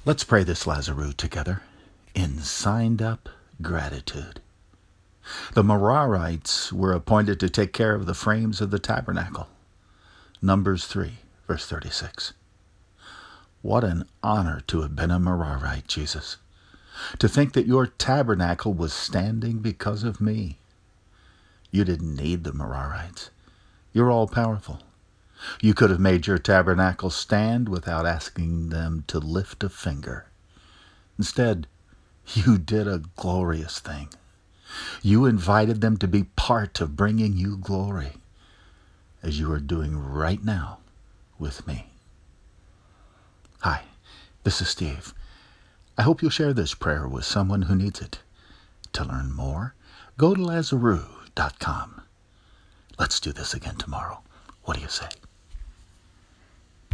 Let's pray this Lazarus together in signed-up gratitude. The Merarites were appointed to take care of the frames of the tabernacle. Numbers 3, verse 36. What an honor to have been a Merarite, Jesus. To think that your tabernacle was standing because of me. You didn't need the Merarites. You're all-powerful. You could have made your tabernacle stand without asking them to lift a finger. Instead, you did a glorious thing. You invited them to be part of bringing you glory, as you are doing right now with me. Hi, this is Steve. I hope you'll share this prayer with someone who needs it. To learn more, go to Lazarus.com. Let's do this again tomorrow. What do you say?